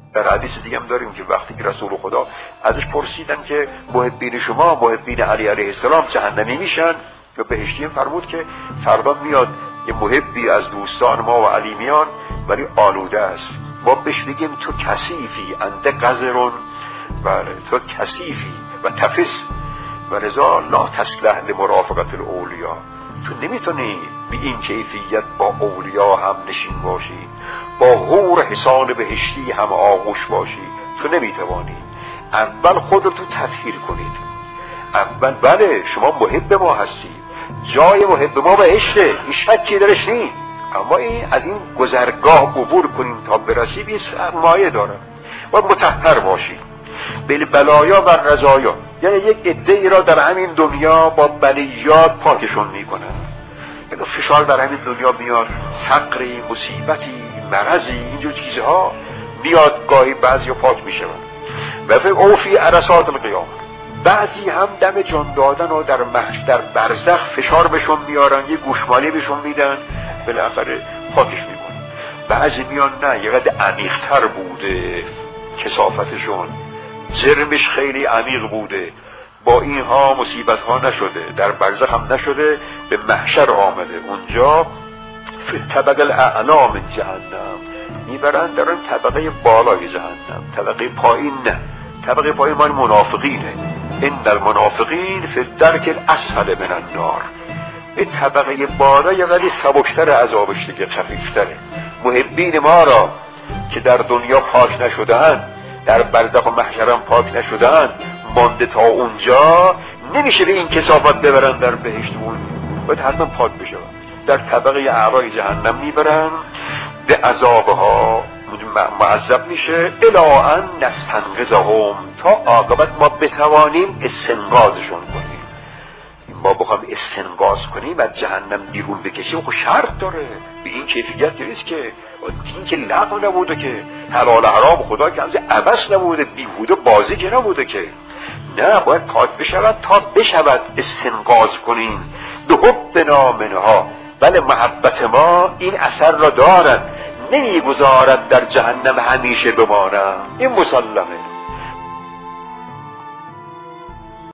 در حدیث دیگه هم داریم که وقتی که رسول خدا ازش پرسیدن که محبین شما، محبین علی علیه السلام جهنمی میشن یا بهشتی، فرمود که فردا میاد یه محبی از دوستان ما و علی میان ولی آلوده است، ما بهش بگیم تو کثیفی انت قذرون، بله تو کثیفی و تفس و رضا لا تصلح لمرافقت الاولیا، تو نمیتونی به این کیفیت با اولیا هم نشین باشی، با حور حصان بهشتی هم آغوش باشی، تو نمیتوانی. اول خودتو تطهیر کنید. اول بله شما محب ما هستید، جای محب ما بهشته، این شکی درش نیست، اما این از این گذرگاه عبور کنیم تا برسیم این سرمایه داره. باید مطهر باشید بالبلایا و رضایا، یعنی یک عده‌ای را در همین دنیا با بلیات پاکشون میکنن. اگه فشار در همین دنیا میاد، فقری، مصیبتی، مرضی، اینجور چیزها میاد، گاهی بعضی پاک میشون و فکر او فی عرصات القیامه، بعضی هم دم جان دادن و در محشر در برزخ فشار بهشون میارن، یه گوشمالی بهشون میدن، بالاخره پاکش میکنن. بعضی میان نه یه قدر عمیق‌تر بوده کثافتشون، جرمش خیلی عمیق بوده، با اینها مصیبت ها نشده، در برزخ هم نشده، به محشر آمده، اونجا فی طبق الاعلا من جهنم میبرن در اون طبقه بالای جهنم، طبقه پایین نه، طبقه پایین مال منافقینه، این در منافقین فی الدرک الاسفل من النار. این طبقه بالا یه ولی سبکتر عذابش دیگه، خفیفتره. محبین ما را که در دنیا پاک نشدن، در برزخ و محشرم پاک نشدن، مانده تا اونجا، نمیشه به این کثافت ببرن در بهشت، اون باید حتما پاک بشن، در طبقه اعلای جهنم میبرن، به عذابها معذب میشه، الی ان نستنقذهم، تا عاقبت ما بتوانیم استنقاذشون کنیم. ما بخوام استنقاذ کنیم از جهنم بیرون بکشیم، خب شرط داره، به این کیفیت نیست که این که لغو نبوده، که حلال حرام خدا که همز عبث نبوده، بیهوده بازی که نبوده که، نه باید پاک بشود تا بشود استنقاذ کنیم. به حبنا منها، بله محبت ما این اثر را دارد، نمیگذارد در جهنم همیشه بمانم، این مسلمه.